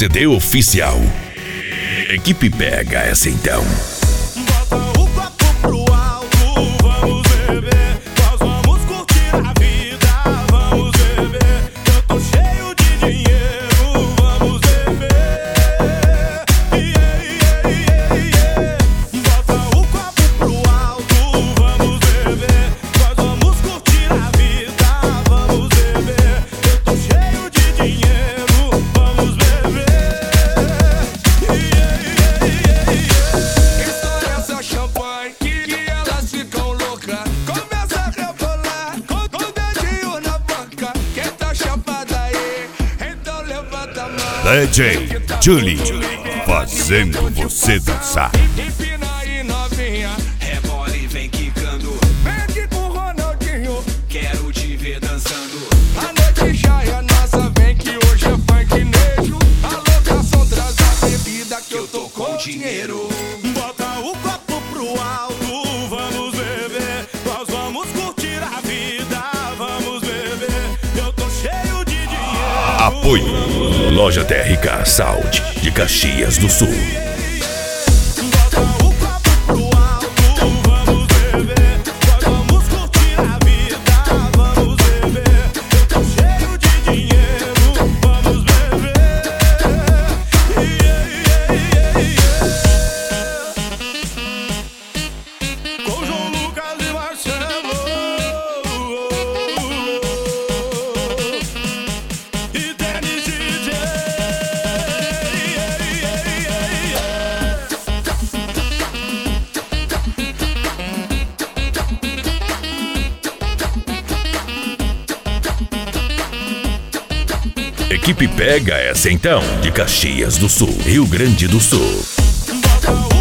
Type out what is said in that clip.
CD oficial. Equipe Pega essa então. Bota o copo pro alto, vamos beber. Nós vamos curtir a vida, vamos beber. Eu tô cheio de dinheiro, vamos beber. Bota o copo pro alto, vamos beber. Nós vamos curtir a vida, vamos beber. Eu tô cheio de dinheiro, vamos beber. Estoura essa champanhe que elas ficam loucas. Começa a rebolar com o dedinho na boca. Quem tá chapada aí, então levanta a mão. DJ Julie, fazendo você dançar. Empina aí, novinha, rebola e vem quicando. Vem aqui com o Ronaldinho, quero te ver dançando. A noite já é nossa, vem que hoje é funknejo. Alô, garçom, traz a bebida que eu tô com dinheiro. Bota o copo pro alto, vamos beber. Nós vamos curtir a vida, vamos beber. Eu tô cheio de dinheiro. Apoio Loja TRK Saúde de Caxias do Sul. Bota o copo pro alto, vamos beber. Nós vamos curtir a vida, vamos beber. Eu tô cheio de dinheiro, vamos beber. Com João Lucas e Marcelo e Dennis DJ. Equipe Pega essa então de Caxias do Sul, Rio Grande do Sul. Bota